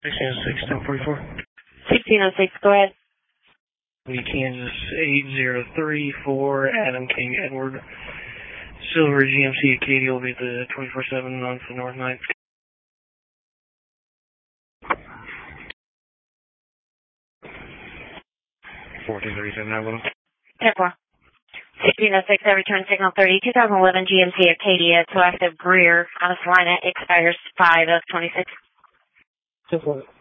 1606, 1044. 1606, go ahead. Kansas 803 for Adam King Edward. Silver GMC Acadia will be the 24/7 on the North 9th. 1437, I will. 10-4. 1606, I return signal 30, 2011 GMC Acadia to active Greer, Alice Lina, expires 5 of 26. 10-4.